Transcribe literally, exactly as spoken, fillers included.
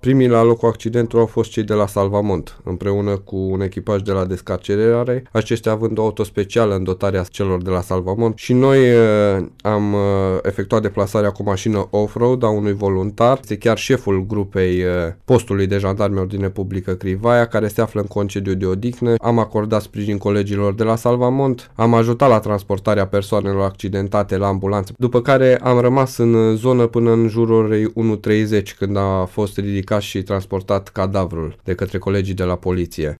Primii la locul accidentului au fost cei de la Salvamont, împreună cu un echipaj de la descarcerare, aceștia având o auto specială în dotarea celor de la Salvamont, și noi uh, am uh, efectuat deplasarea cu mașină off-road a unui voluntar, este chiar șeful grupei uh, postului de jandarmi ordine publică Crivaia, care se află în concediu de odihnă. Am acordat sprijin colegilor de la Salvamont, am ajutat la transportarea persoanelor accidentate la ambulanță, după care am rămas în zonă până în jurul orei unu treizeci, când a fost ridicat și transportat cadavrul de către colegii de la poliție.